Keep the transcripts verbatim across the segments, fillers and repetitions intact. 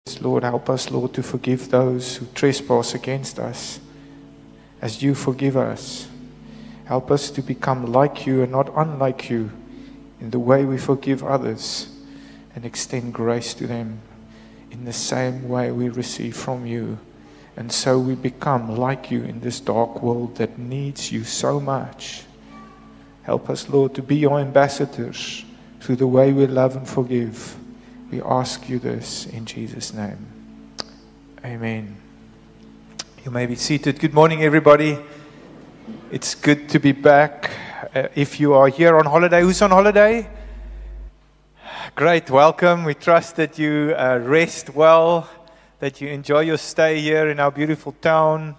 Lord, help us, Lord, to forgive those who trespass against us as you forgive us. Help us to become like you and not unlike you in the way we forgive others and extend grace to them in the same way we receive from you. And so we become like you in this dark world that needs you so much. Help us, Lord, to be your ambassadors through the way we love and forgive. We ask you this in Jesus' name. Amen. You may be seated. Good morning, everybody. It's good to be back. Uh, if you are here on holiday, who's on holiday? Great, welcome. We trust that you uh, rest well, that you enjoy your stay here in our beautiful town,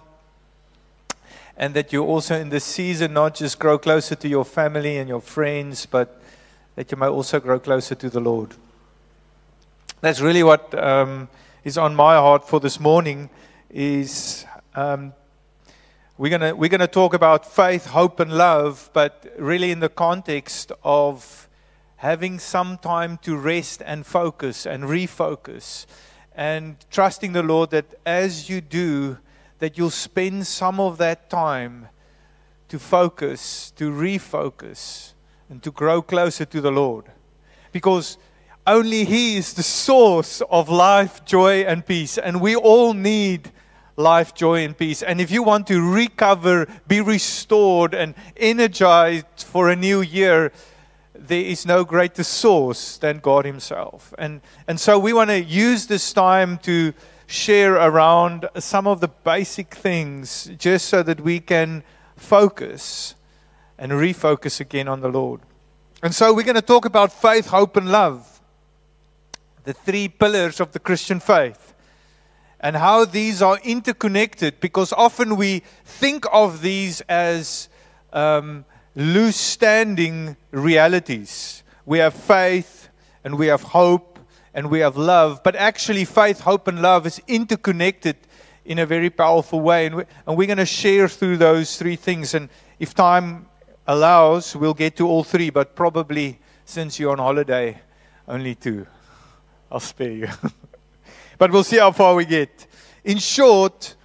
and that you also in this season not just grow closer to your family and your friends, but that you may also grow closer to the Lord. That's really what um, is on my heart for this morning. Is um, we're gonna we're gonna talk about faith, hope, and love, but really in the context of having some time to rest and focus and refocus, and trusting the Lord that as you do, that you'll spend some of that time to focus, to refocus, and to grow closer to the Lord, because only He is the source of life, joy, and peace. And we all need life, joy, and peace. And if you want to recover, be restored, and energized for a new year, there is no greater source than God Himself. And, and so we want to use this time to share around some of the basic things, just so that we can focus and refocus again on the Lord. And so we're going to talk about faith, hope, and love. The three pillars of the Christian faith, and how these are interconnected, because often we think of these as um, loose standing realities. We have faith and we have hope and we have love, but actually faith, hope, and love is interconnected in a very powerful way, and, we, and we're going to share through those three things. And if time allows, we'll get to all three, but probably since you're on holiday, only two. I'll spare you. But we'll see how far we get. In short,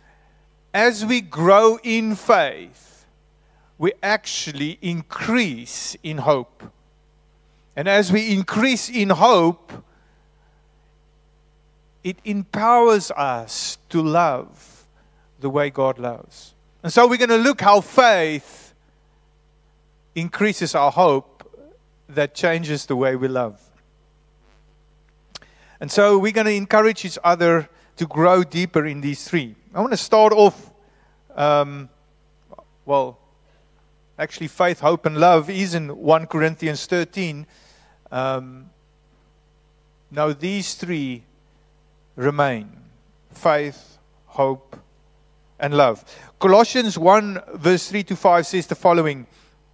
as we grow in faith, we actually increase in hope. And as we increase in hope, it empowers us to love the way God loves. And so we're going to look how faith increases our hope that changes the way we love. And so we're going to encourage each other to grow deeper in these three. I want to start off, um, well, actually faith, hope, and love is in First Corinthians thirteen. Um, now these three remain: faith, hope, and love. Colossians one verse three to five says the following,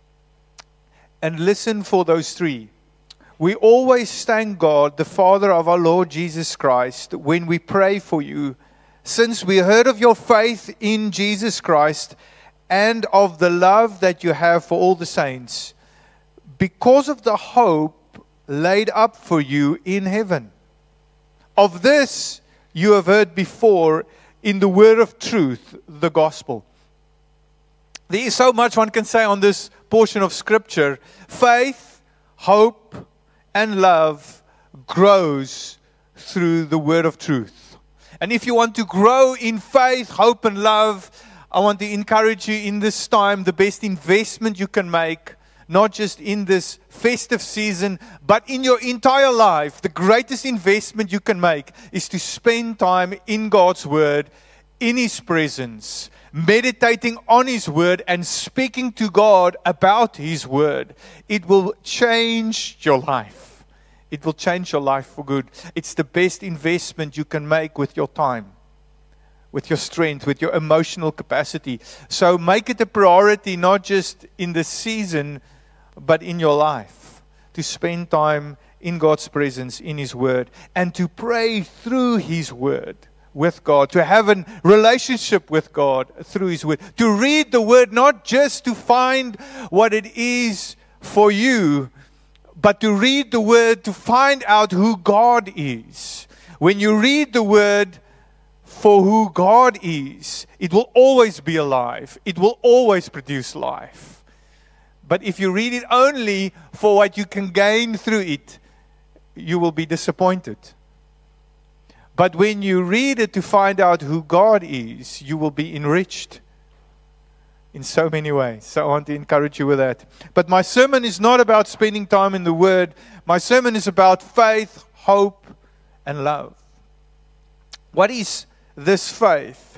and listen for those three. We always thank God, the Father of our Lord Jesus Christ, when we pray for you, since we heard of your faith in Jesus Christ and of the love that you have for all the saints, because of the hope laid up for you in heaven. Of this you have heard before in the word of truth, the gospel. There is so much one can say on this portion of Scripture. Faith, hope, and love grows through the word of truth. And if you want to grow in faith, hope, and love, I want to encourage you in this time, the best investment you can make, not just in this festive season, but in your entire life, the greatest investment you can make is to spend time in God's word, in His presence, meditating on His word and speaking to God about His word. It will change your life. It will change your life for good. It's the best investment you can make with your time, with your strength, with your emotional capacity. So make it a priority, not just in the season, but in your life, to spend time in God's presence, in His word, and to pray through His word with God, to have a relationship with God through His word, to read the word not just to find what it is for you, but to read the word to find out who God is. When you read the word for who God is, it will always be alive. It will always produce life. But if you read it only for what you can gain through it, you will be disappointed. But when you read it to find out who God is, you will be enriched in so many ways. So I want to encourage you with that. But my sermon is not about spending time in the Word. My sermon is about faith, hope, and love. What is this faith?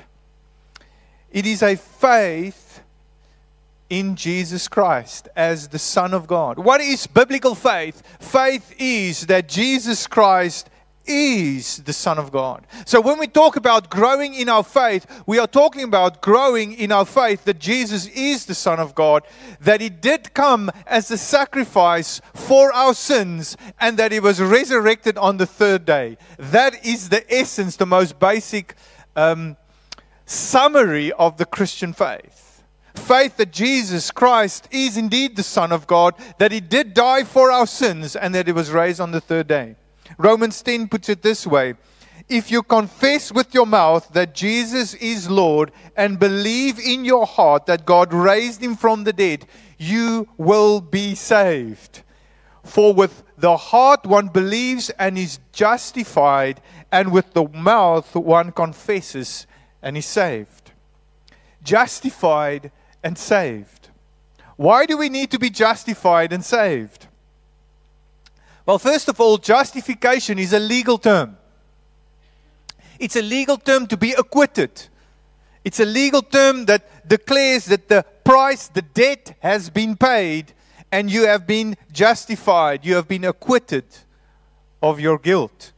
It is a faith in Jesus Christ as the Son of God. What is biblical faith? Faith is that Jesus Christ is the Son of God. So when we talk about growing in our faith, we are talking about growing in our faith that Jesus is the Son of God, that He did come as a sacrifice for our sins, and that He was resurrected on the third day. That is the essence, the most basic um, summary of the Christian faith. Faith that Jesus Christ is indeed the Son of God, that He did die for our sins, and that He was raised on the third day. Romans ten puts it this way: if you confess with your mouth that Jesus is Lord and believe in your heart that God raised Him from the dead, you will be saved. For with the heart one believes and is justified, and with the mouth one confesses and is saved. Justified and saved. Why do we need to be justified and saved? Well, first of all, justification is a legal term. It's a legal term to be acquitted. It's a legal term that declares that the price, the debt has been paid, and you have been justified. You have been acquitted of your guilt.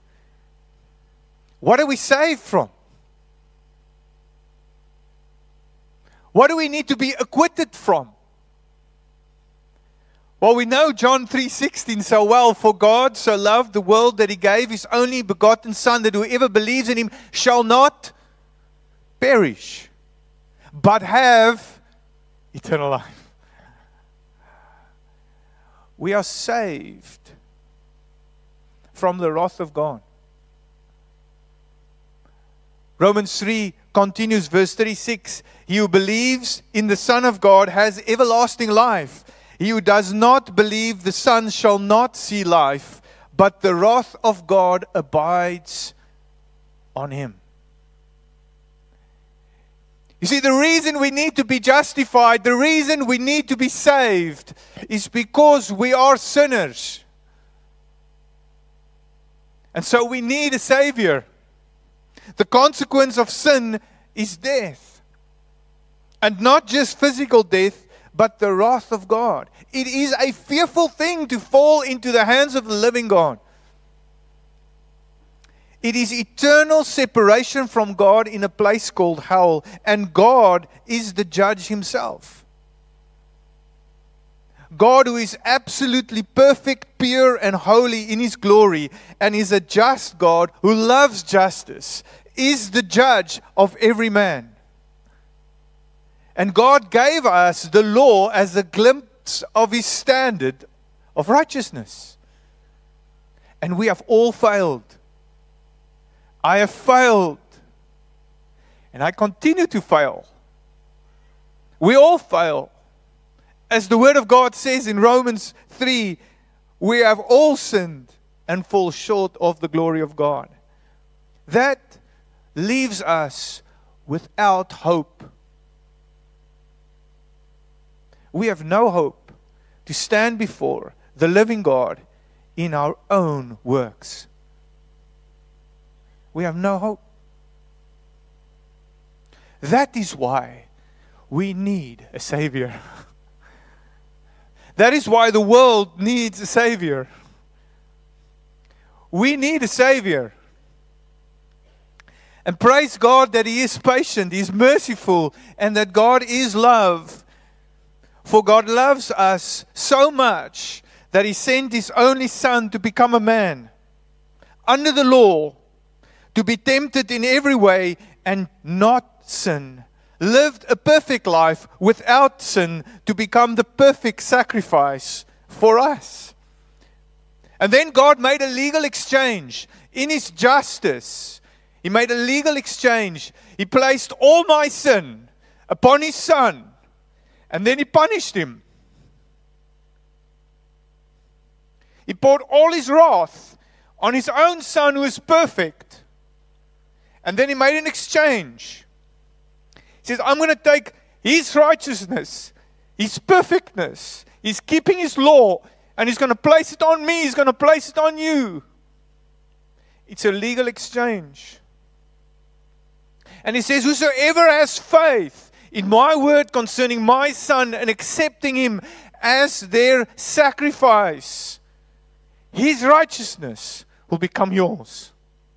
What are we saved from? What do we need to be acquitted from? Well, we know John three sixteen so well. For God so loved the world that He gave His only begotten Son, that whoever believes in Him shall not perish, but have eternal life. We are saved from the wrath of God. Romans three continues, verse thirty-six. He who believes in the Son of God has everlasting life. He who does not believe the Son shall not see life, but the wrath of God abides on him. You see, the reason we need to be justified, the reason we need to be saved, is because we are sinners. And so we need a Savior. The consequence of sin is death. And not just physical death, but the wrath of God. It is a fearful thing to fall into the hands of the living God. It is eternal separation from God in a place called hell, and God is the judge Himself. God, who is absolutely perfect, pure, and holy in His glory, and is a just God who loves justice, is the judge of every man. And God gave us the law as a glimpse of His standard of righteousness. And we have all failed. I have failed. And I continue to fail. We all fail. As the Word of God says in Romans three, we have all sinned and fall short of the glory of God. That leaves us without hope. We have no hope to stand before the living God in our own works. We have no hope. That is why we need a Savior. That is why the world needs a Savior. We need a Savior. And praise God that He is patient, He is merciful, and that God is love. For God loves us so much that He sent His only Son to become a man under the law, to be tempted in every way and not sin. Lived a perfect life without sin to become the perfect sacrifice for us. And then God made a legal exchange. In His justice, He made a legal exchange. He placed all my sin upon His Son. And then He punished Him. He poured all His wrath on His own Son who is perfect. And then He made an exchange. He says, I'm going to take His righteousness, His perfectness, He's keeping His law, and He's going to place it on me, He's going to place it on you. It's a legal exchange. And He says, whosoever has faith in my word concerning my Son and accepting Him as their sacrifice, His righteousness will become yours.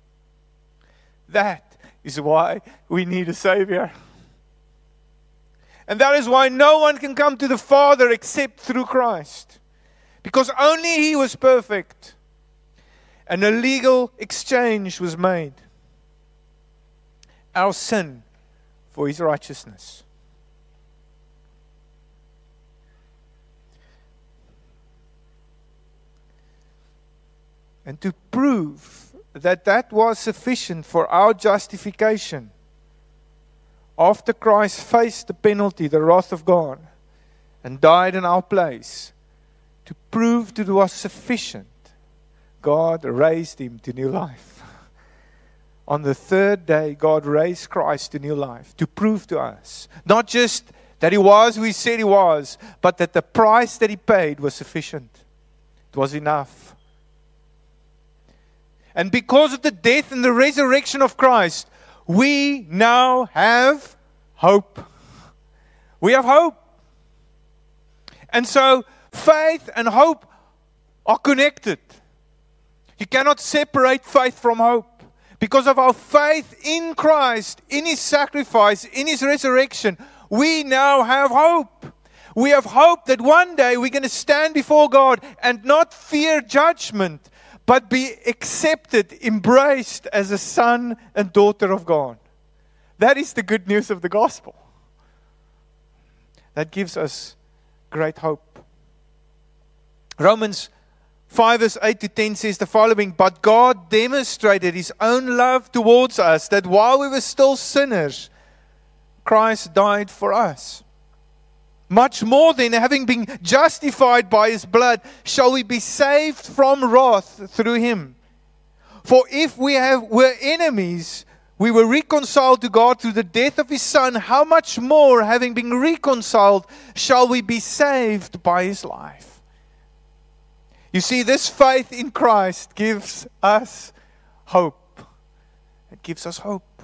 That is why we need a Savior. And that is why no one can come to the Father except through Christ. Because only He was perfect. And a legal exchange was made. Our sin for His righteousness. And to prove that that was sufficient for our justification, after Christ faced the penalty, the wrath of God, and died in our place, to prove that it was sufficient, God raised Him to new life. On the third day, God raised Christ to new life, to prove to us, not just that He was who He said He was, but that the price that He paid was sufficient. It was enough. And because of the death and the resurrection of Christ, we now have hope. We have hope. And so, faith and hope are connected. You cannot separate faith from hope. Because of our faith in Christ, in His sacrifice, in His resurrection, we now have hope. We have hope that one day we're going to stand before God and not fear judgment, but be accepted, embraced as a son and daughter of God. That is the good news of the gospel. That gives us great hope. Romans five verse eight to ten says the following, but God demonstrated His own love towards us, that while we were still sinners, Christ died for us. Much more then, having been justified by His blood, shall we be saved from wrath through Him. For if we have, were enemies, we were reconciled to God through the death of His Son, how much more, having been reconciled, shall we be saved by His life? You see, this faith in Christ gives us hope. It gives us hope.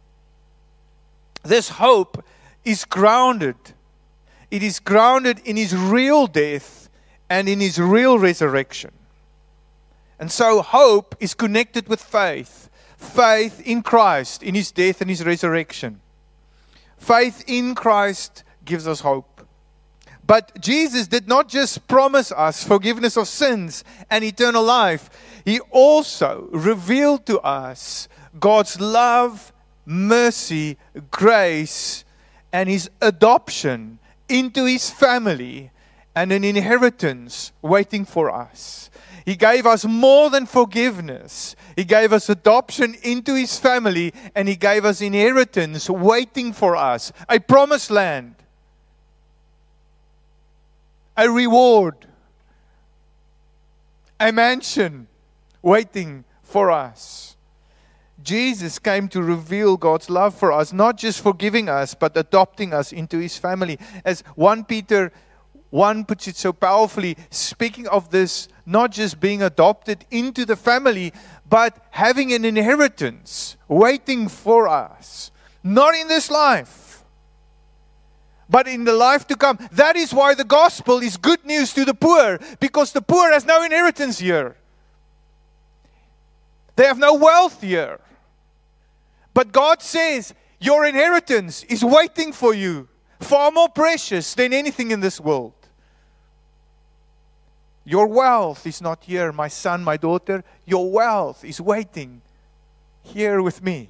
This hope is grounded. It is grounded in His real death and in His real resurrection. And so hope is connected with faith. Faith in Christ, in His death and His resurrection. Faith in Christ gives us hope. But Jesus did not just promise us forgiveness of sins and eternal life. He also revealed to us God's love, mercy, grace, and His adoption into His family and an inheritance waiting for us. He gave us more than forgiveness. He gave us adoption into His family, and He gave us inheritance waiting for us. A promised land. A reward. A mansion waiting for us. Jesus came to reveal God's love for us, not just forgiving us, but adopting us into His family. As First Peter one puts it so powerfully, speaking of this, not just being adopted into the family, but having an inheritance waiting for us. Not in this life, but in the life to come. That is why the gospel is good news to the poor, because the poor has no inheritance here. They have no wealth here. But God says, your inheritance is waiting for you, far more precious than anything in this world. Your wealth is not here, my son, my daughter. Your wealth is waiting here with me.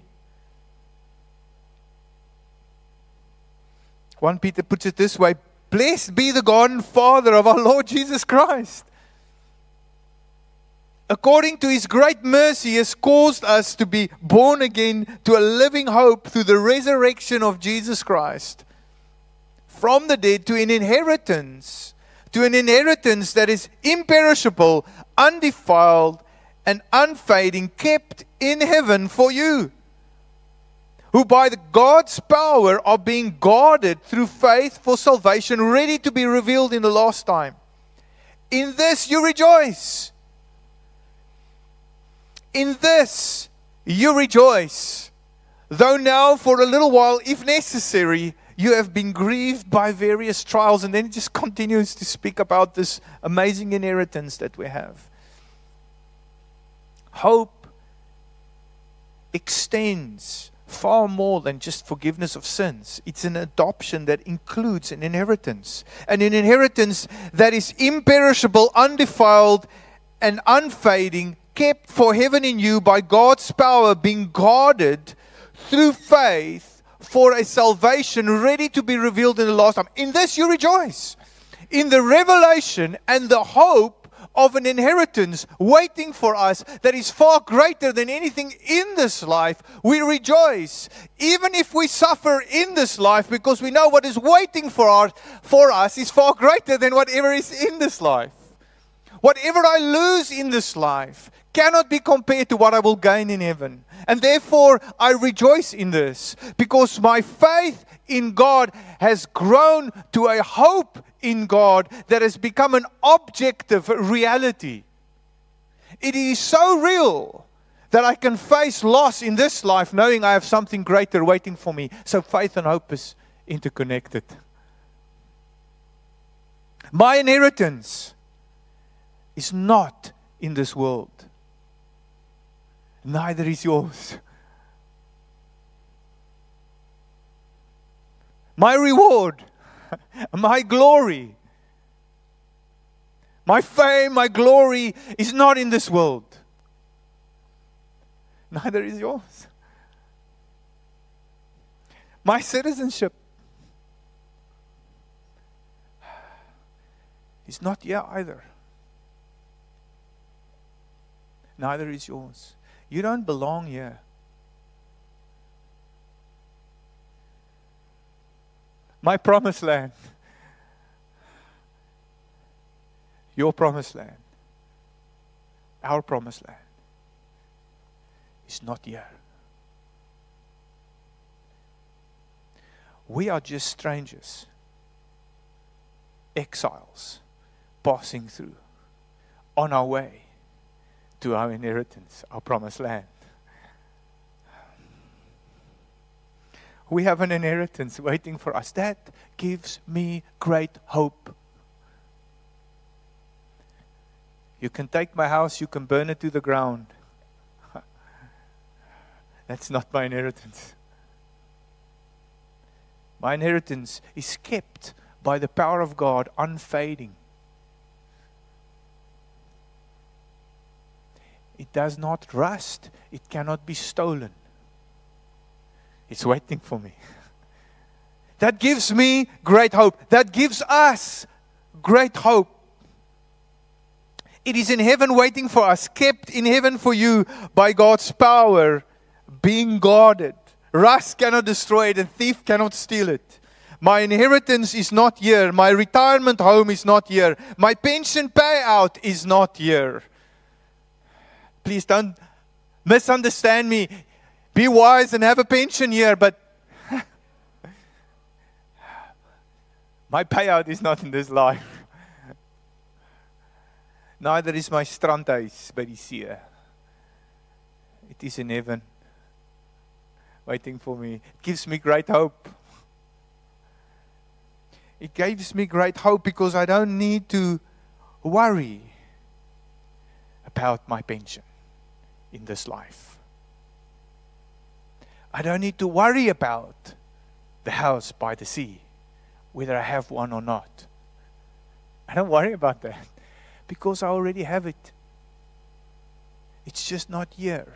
First Peter puts it this way, blessed be the God and Father of our Lord Jesus Christ. according to His great mercy, has caused us to be born again to a living hope through the resurrection of Jesus Christ from the dead, to an inheritance, to an inheritance that is imperishable, undefiled, and unfading, kept in heaven for you, who by the God's power are being guarded through faith for salvation, ready to be revealed in the last time. In this you rejoice. In this you rejoice, though now for a little while, if necessary, you have been grieved by various trials. And then it just continues to speak about this amazing inheritance that we have. Hope extends far more than just forgiveness of sins. It's an adoption that includes an inheritance. And an inheritance that is imperishable, undefiled, and unfading, kept for heaven in you by God's power, being guarded through faith for a salvation ready to be revealed in the last time. In this you rejoice. In the revelation and the hope of an inheritance waiting for us that is far greater than anything in this life, we rejoice. Even if we suffer in this life, because we know what is waiting for, our, for us is far greater than whatever is in this life. Whatever I lose in this life cannot be compared to what I will gain in heaven. And therefore, I rejoice in this, because my faith in God has grown to a hope in God that has become an objective reality. It is so real that I can face loss in this life knowing I have something greater waiting for me. So faith and hope is interconnected. My inheritance is not in this world. Neither is yours. My reward, my glory, my fame, my glory is not in this world. Neither is yours. My citizenship is not here either. Neither is yours. You don't belong here. My promised land, your promised land, our promised land is not here. We are just strangers, exiles, passing through on our way to our inheritance, our promised land. We have an inheritance waiting for us. That gives me great hope. You can take my house, you can burn it to the ground. That's not my inheritance. My inheritance is kept by the power of God, unfading. It does not rust. It cannot be stolen. It's waiting for me. That gives me great hope. That gives us great hope. It is in heaven waiting for us, kept in heaven for you by God's power, being guarded. Rust cannot destroy it, and thief cannot steal it. My inheritance is not here. My retirement home is not here. My pension payout is not here. Please don't misunderstand me. Be wise and have a pension here, but my payout is not in this life. Neither is my strandhuis by die see. It is in heaven, waiting for me. It gives me great hope. It gives me great hope because I don't need to worry about my pension in this life. I don't need to worry about the house by the sea, whether I have one or not. I don't worry about that because I already have it. It's just not here.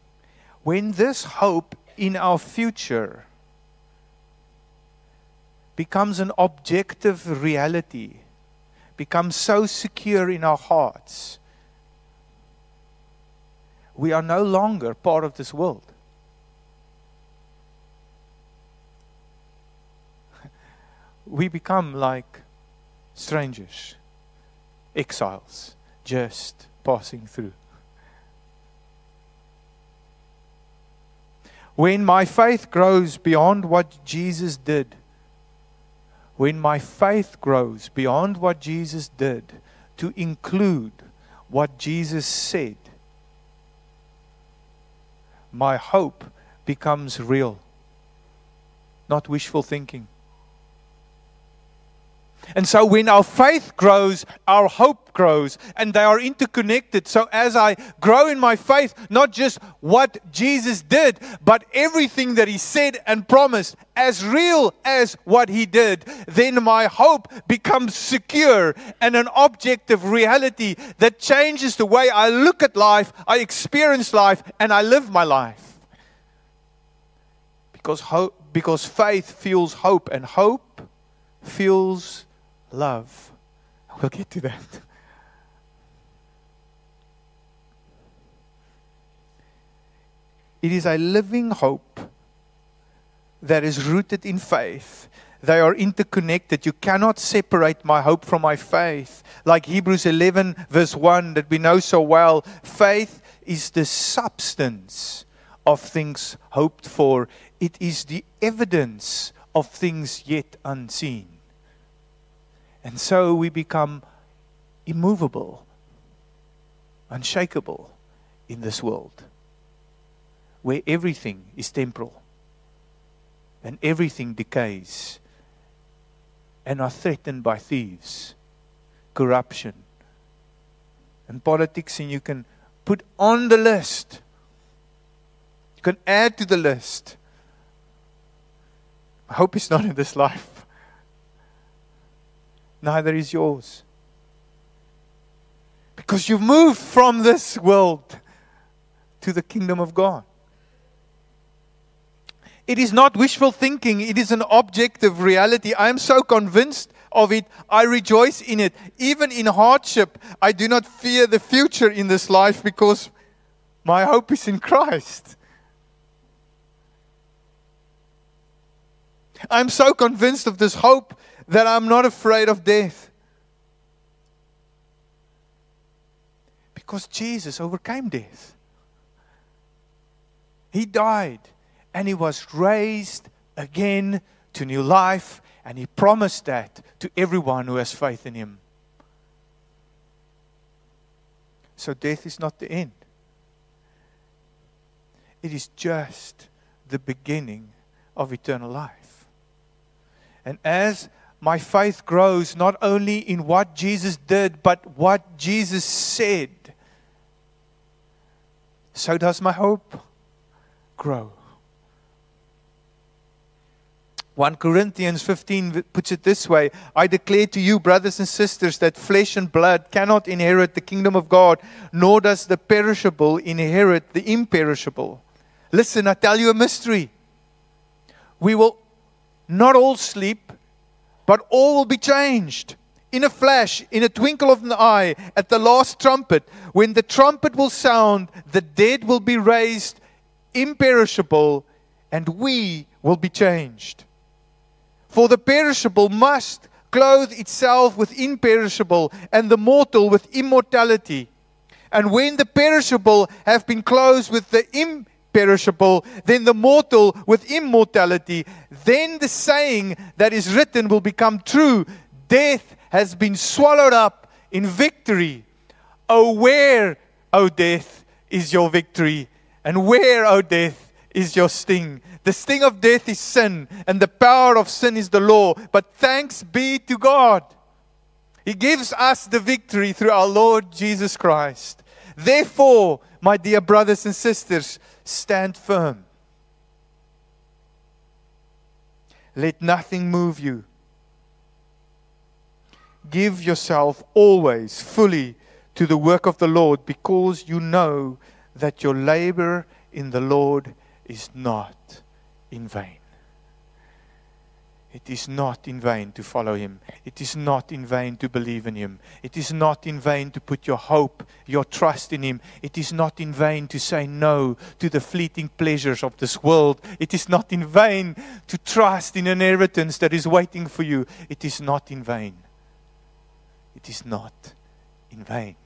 When this hope in our future becomes an objective reality, becomes so secure in our hearts, we are no longer part of this world. We become like strangers, exiles, just passing through. When my faith grows beyond what Jesus did, when my faith grows beyond what Jesus did to include what Jesus said, my hope becomes real, not wishful thinking. And so when our faith grows, our hope grows, and they are interconnected. So as I grow in my faith, not just what Jesus did, but everything that He said and promised, as real as what He did, then my hope becomes secure and an objective reality that changes the way I look at life, I experience life, and I live my life. Because hope, because faith fuels hope, and hope fuels love. We'll get to that. It is a living hope that is rooted in faith. They are interconnected. You cannot separate my hope from my faith. Like Hebrews eleven verse one that we know so well, faith is the substance of things hoped for. It is the evidence of things yet unseen. And so we become immovable, unshakable in this world, where everything is temporal and everything decays and are threatened by thieves, corruption, and politics. And you can put on the list, you can add to the list. I hope it's not in this life. Neither is yours. Because you've moved from this world to the kingdom of God. It is not wishful thinking. It is an objective reality. I am so convinced of it. I rejoice in it. Even in hardship, I do not fear the future in this life because my hope is in Christ. I'm so convinced of this hope that I'm not afraid of death. Because Jesus overcame death. He died and He was raised again to new life, and He promised that to everyone who has faith in Him. So death is not the end. It is just the beginning of eternal life. And as my faith grows not only in what Jesus did, but what Jesus said, so does my hope grow. First Corinthians fifteen puts it this way: I declare to you, brothers and sisters, that flesh and blood cannot inherit the kingdom of God, nor does the perishable inherit the imperishable. Listen, I tell you a mystery. We will not all sleep, but all will be changed. In a flash, in a twinkle of an eye, at the last trumpet. When the trumpet will sound, the dead will be raised imperishable, and we will be changed. For the perishable must clothe itself with imperishable, and the mortal with immortality. And when the perishable have been clothed with the imperishable, then the mortal with immortality, then the saying that is written will become true: death has been swallowed up in victory. Oh, where, O death, is your victory? And where, O death, is your sting? The sting of death is sin, and the power of sin is the law. But thanks be to God. He gives us the victory through our Lord Jesus Christ. Therefore, my dear brothers and sisters, stand firm. Let nothing move you. Give yourself always fully to the work of the Lord, because you know that your labor in the Lord is not in vain. It is not in vain to follow Him. It is not in vain to believe in Him. It is not in vain to put your hope, your trust in Him. It is not in vain to say no to the fleeting pleasures of this world. It is not in vain to trust in an inheritance that is waiting for you. It is not in vain. It is not in vain.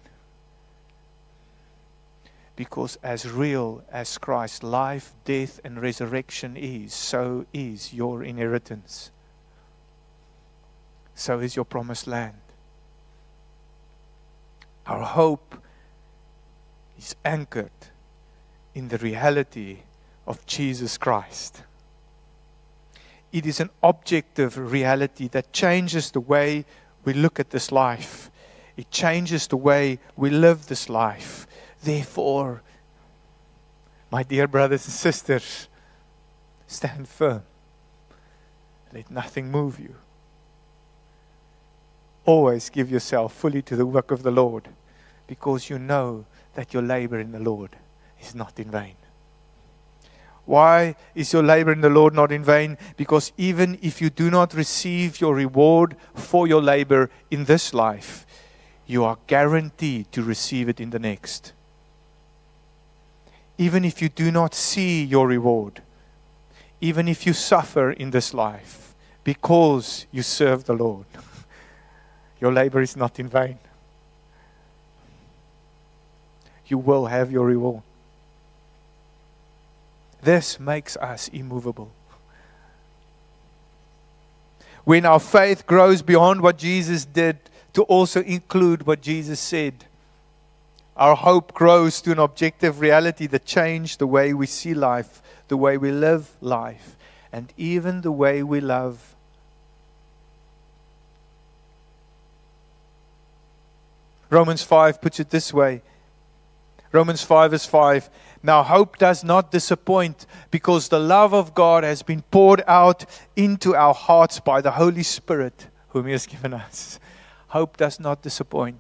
Because as real as Christ's life, death, and resurrection is, so is your inheritance. So is your promised land. Our hope is anchored in the reality of Jesus Christ. It is an objective reality that changes the way we look at this life. It changes the way we live this life. Therefore, my dear brothers and sisters, stand firm. Let nothing move you. Always give yourself fully to the work of the Lord, because you know that your labor in the Lord is not in vain. Why is your labor in the Lord not in vain? Because even if you do not receive your reward for your labor in this life, you are guaranteed to receive it in the next. Even if you do not see your reward, even if you suffer in this life because you serve the Lord, your labor is not in vain. You will have your reward. This makes us immovable. When our faith grows beyond what Jesus did to also include what Jesus said, our hope grows to an objective reality that changes the way we see life, the way we live life, and even the way we love. Romans five puts it this way. Romans five verse five. Now hope does not disappoint, because the love of God has been poured out into our hearts by the Holy Spirit whom He has given us. Hope does not disappoint.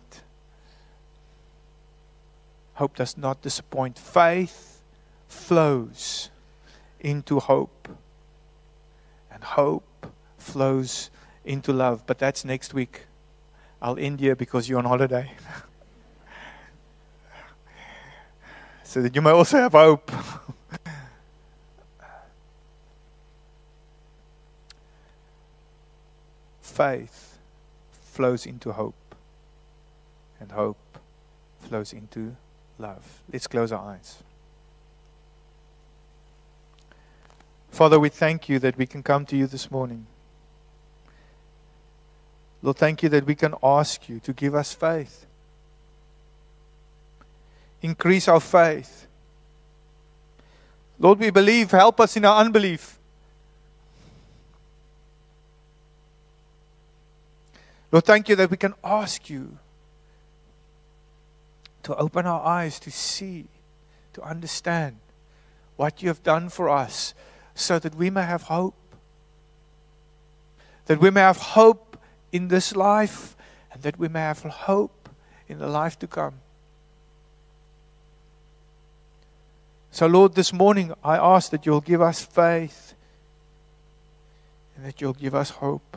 Hope does not disappoint. Faith flows into hope. And hope flows into love. But that's next week. I'll end here because you're on holiday. So that you may also have hope. Faith flows into hope. And hope flows into love. Let's close our eyes. Father, we thank you that we can come to you this morning. Lord, thank you that we can ask you to give us faith. Increase our faith. Lord, we believe. Help us in our unbelief. Lord, thank you that we can ask you to open our eyes to see, to understand what you have done for us, so that we may have hope. That we may have hope in this life, and that we may have hope in the life to come. So Lord, this morning I ask that you'll give us faith and that you'll give us hope.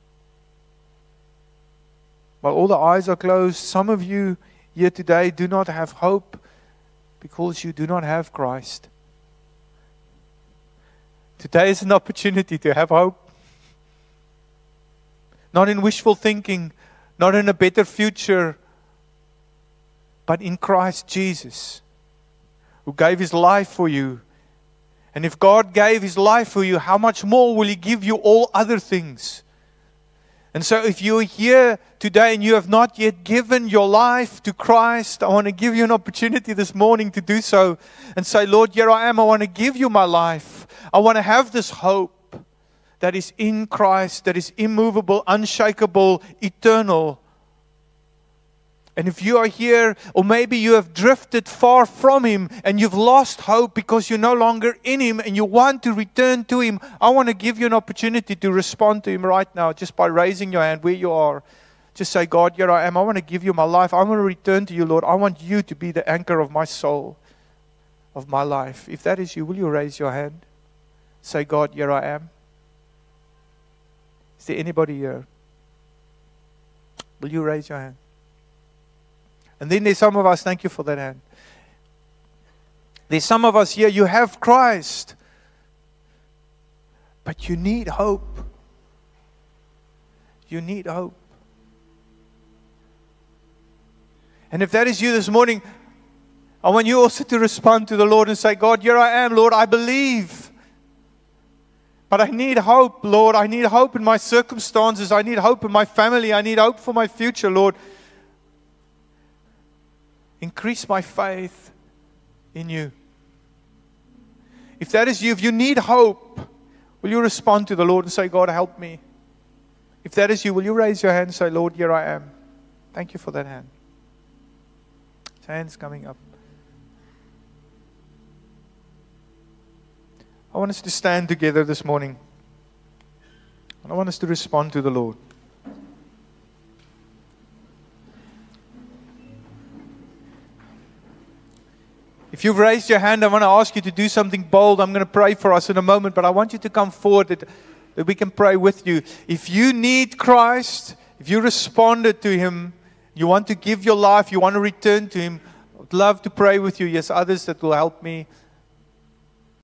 While all the eyes are closed, some of you here today do not have hope because you do not have Christ. Today is an opportunity to have hope. Not in wishful thinking, not in a better future, but in Christ Jesus, who gave His life for you. And if God gave His life for you, how much more will He give you all other things? And so if you're here today and you have not yet given your life to Christ, I want to give you an opportunity this morning to do so and say, Lord, here I am. I want to give you my life. I want to have this hope that is in Christ, that is immovable, unshakable, eternal. And if you are here, or maybe you have drifted far from Him and you've lost hope because you're no longer in Him and you want to return to Him, I want to give you an opportunity to respond to Him right now, just by raising your hand where you are. Just say, God, here I am. I want to give you my life. I want to return to you, Lord. I want you to be the anchor of my soul, of my life. If that is you, will you raise your hand? Say, God, here I am. Is there anybody here? Will you raise your hand? And then there's some of us, thank you for that hand. There's some of us here, you have Christ, but you need hope. You need hope. And if that is you this morning, I want you also to respond to the Lord and say, God, here I am, Lord, I believe. But I need hope, Lord. I need hope in my circumstances. I need hope in my family. I need hope for my future, Lord. Increase my faith in you. If that is you, if you need hope, will you respond to the Lord and say, God, help me? If that is you, will you raise your hand and say, Lord, here I am. Thank you for that hand. Hands coming up. I want us to stand together this morning. And I want us to respond to the Lord. If you've raised your hand, I want to ask you to do something bold. I'm going to pray for us in a moment, but I want you to come forward that, that we can pray with you. If you need Christ, if you responded to Him, you want to give your life, you want to return to Him, I would love to pray with you. Yes, others that will help me.